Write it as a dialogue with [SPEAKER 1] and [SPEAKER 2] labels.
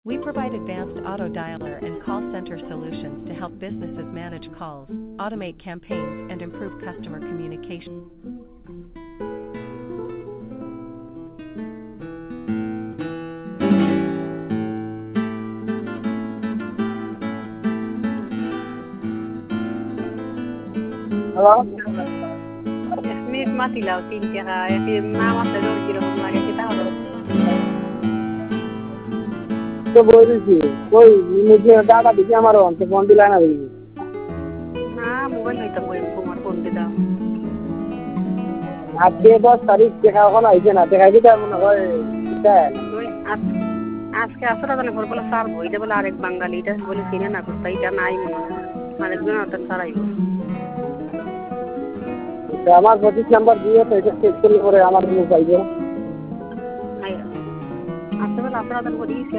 [SPEAKER 1] We provide advanced auto dialer and call center solutions to help businesses manage calls, automate campaigns, and improve customer communication.
[SPEAKER 2] Hello?
[SPEAKER 3] Smith Matilaw, Cynthia ka. Mama sa doon, kinuhong lagi kita ko.
[SPEAKER 2] তো বলেছি কই নিজে দাদা দিকে আমার অন্ত phone দিলা না দিবি
[SPEAKER 3] না মোবাইল হইতো কই তোমার ফোন দিতা
[SPEAKER 2] আজকে 10 তারিখ দেখা হলো আইছে না দেখা দিতে মনে হয়
[SPEAKER 3] ওই আজকে আসলে জানে বলে স্যার বইটা বলে আরেক বাঙালি এটা বলে চিনে না কোথায় এটা নাই মনে হয় আরেকজন আতেন স্যার আইব
[SPEAKER 2] আমার 25 নাম্বার দিয়ে তো এটা চেক করলে পরে আমার মনে পাইবে
[SPEAKER 3] আসলে আপনারা বলি